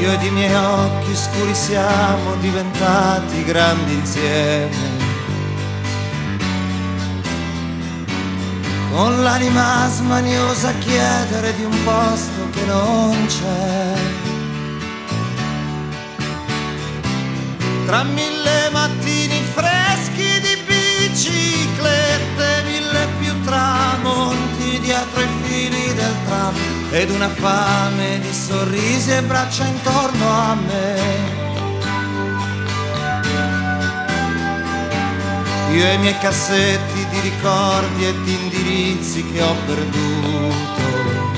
Io ed i miei occhi scuri siamo diventati grandi insieme, con l'anima smaniosa a chiedere di un posto che non c'è. Tra mille mattini freschi di biciclette, mille più tramonti dietro i fili del tram, ed una fame di sorrisi e braccia intorno a me. Io e i miei cassetti di ricordi e di indirizzi che ho perduto,